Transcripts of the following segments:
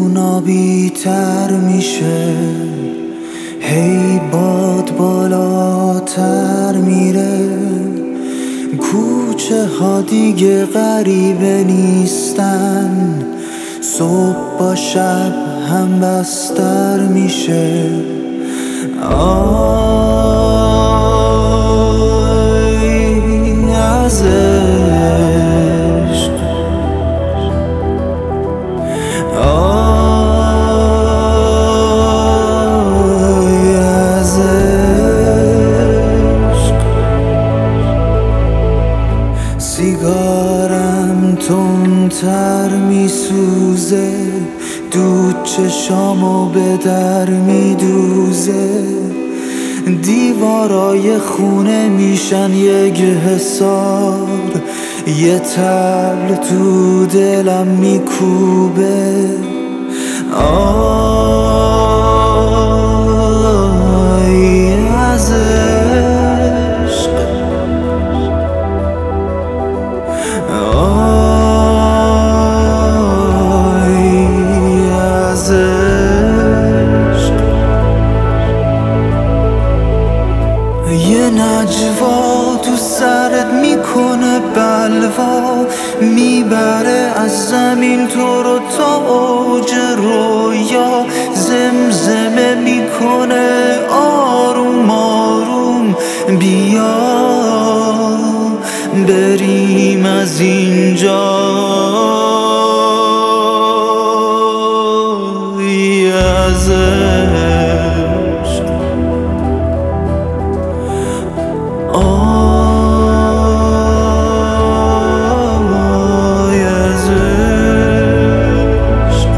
آسمون آبی تر میشه، هی باد بالاتر میره. کوچه ها دیگه غریبه نیستن، صبح با شب هم بستر میشه. آی از عشق، آی از عشق. سیگارم تندتر میسوزه، دود چشامو به در میدوزه. دیوارای خونه میشن یک حصار، یه طبل تو دلم میکوبه. آی از عشق، آی از عشق. یه نجوا تو سرت میکنه بلوا، میبره از زمین تو رو تا اوج رویا. زمزمه میکنه آروم آروم، بیا بریم از اینجا. از عشق، آی از عشق.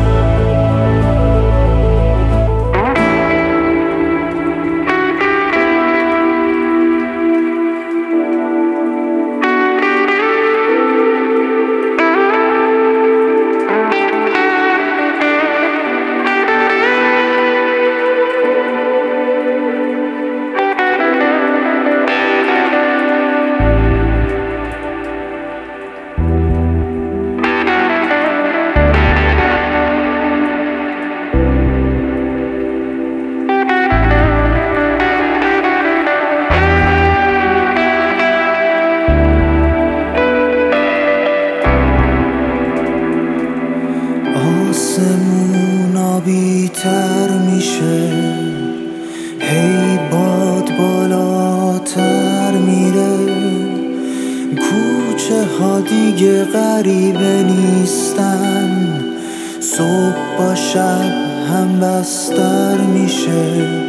آسمون آبی تر میشه، هی باد بالاتر میره. کوچه ها دیگه غریبه نیستن، صبح با شب هم بستر میشه.